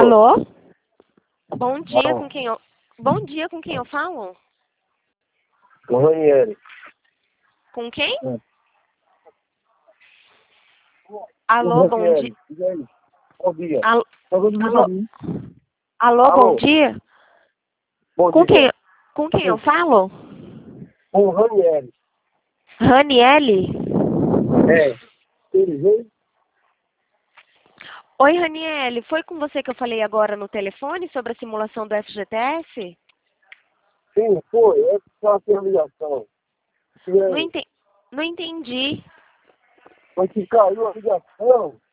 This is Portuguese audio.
Alô? Bom dia, Alô. com quem eu... Bom dia, com quem eu falo? Com o Ranieri. Com quem? É. Alô, bom dia. E aí? Bom dia. Alô, Tá vendo muito alô, ali? alô, bom dia. Bom Com dia. quem eu falo? Com o Ranieri. Raniele? É. Ele veio? Oi, Raniele, foi com você que eu falei agora no telefone sobre a simulação do FGTS? Sim, foi. É só a ligação. E Não, aí? não entendi. Foi que caiu a ligação.